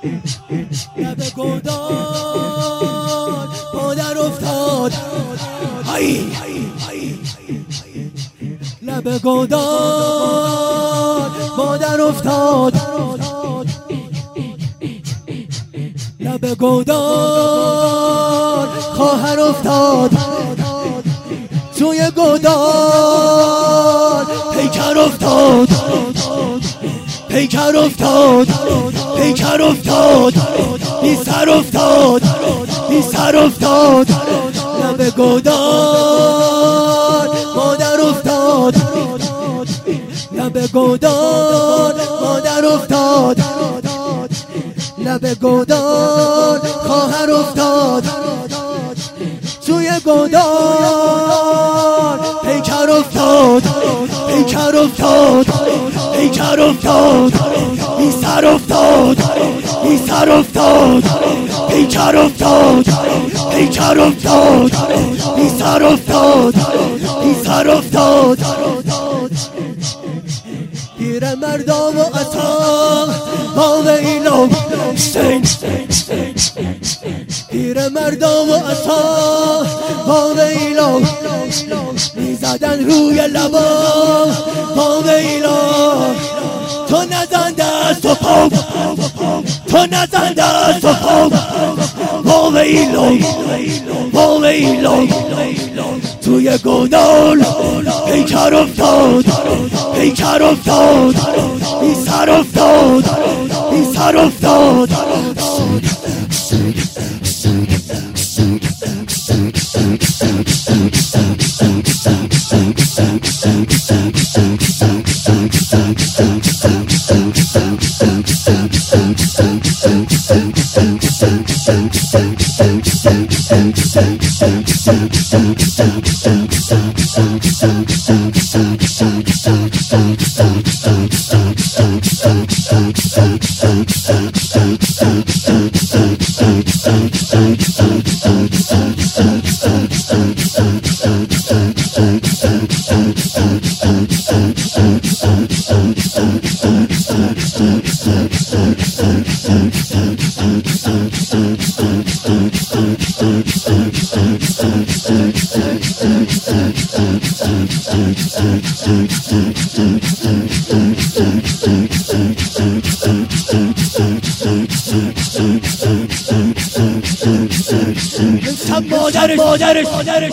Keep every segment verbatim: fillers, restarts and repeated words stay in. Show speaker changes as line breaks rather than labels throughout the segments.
لب گودال مادر افتاد ای لب گودال مادر افتاد لب گودال خواهر افتاد توی گودال پیکر افتاد پیکر افتاد پیکر افتاد بی سر افتاد بی سر افتاد لب گودال مادر افتاد لب گودال مادر افتاد لب گودال خواهر افتاد توی گودال پیکر افتاد پیکر افتاد پیکر افتاد بی سر افتاد بی سر افتاد پیکر افتاد پیکر افتاد بی سر افتاد بی سر افتاد پیر مردم و عطا با ویلو پیر مردم و عطا با ویلو میزدن روی لبا با ویلو تو نزن دست و پا تو نزن دست و پا با ویلو با ویلو توی گودال پیکر افتاد پیکر افتاد بی سر افتاد بی سر افتاد مادرش مادرش مادرش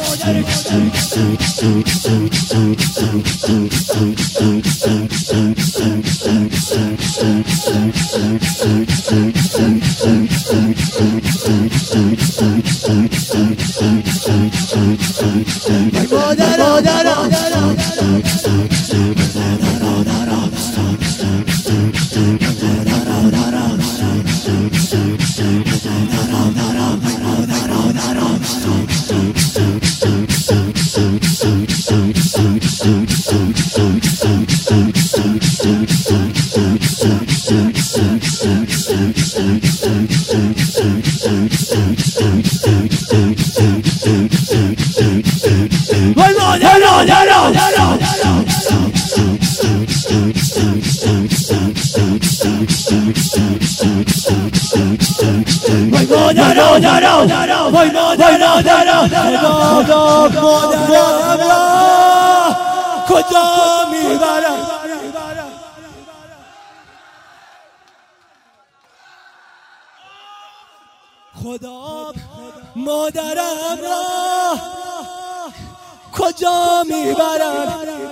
وای مادرم کجا میبرم خدا مادرم را کجا میبرم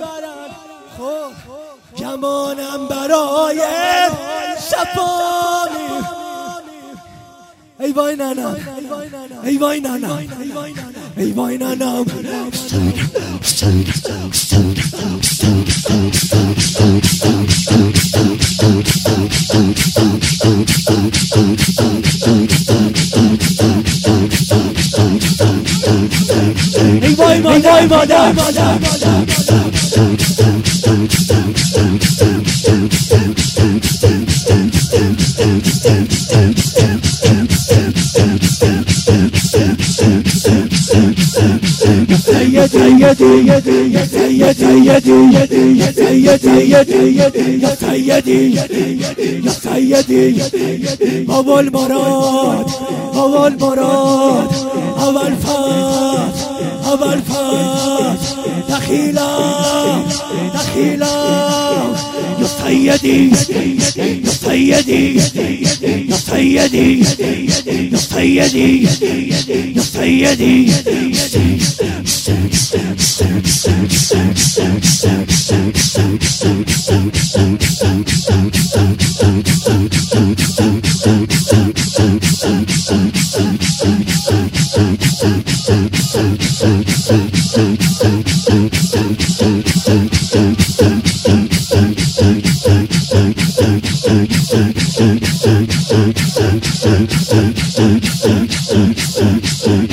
گمانم برای شفا ای وای ننم ای وای ننم ای وای ننم ای وای مادر مادر اول مراد اول مراد اول فات اول فات دخيلا دخيلا يا سيدي يا سيدي يا سيدي يا سيدي يا سيدي
Thank you.